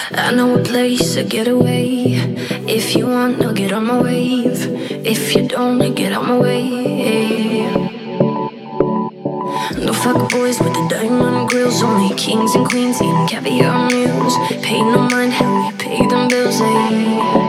I know a place to get away. If you want, I'll get on my wave. If you don't, I get on my way. No fuck boys with the diamond grills, only kings and queens eating caviar meals. Pay no mind how we pay them bills, ayy.